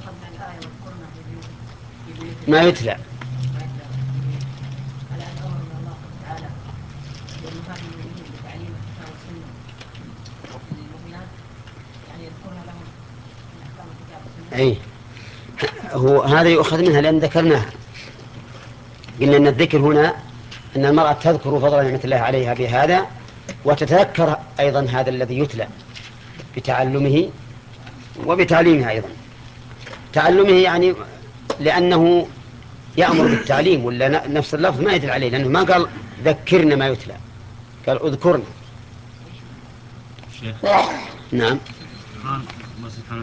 ما يتلى. أي هو هذا يؤخذ منها لأن ذكرناها، قلنا أن الذكر هنا أن المرأة تذكر فضل نعمة الله عليها بهذا، وتتذكر أيضا هذا الذي يتلى بتعلمه وبتعليمه أيضا. تعلمه يعني لأنه يأمر بالتعليم، ولا نفس اللفظ ما يدل عليه، لأنه ما قال ذكرنا ما يتلى، قال اذكرنا. شيخ. نعم.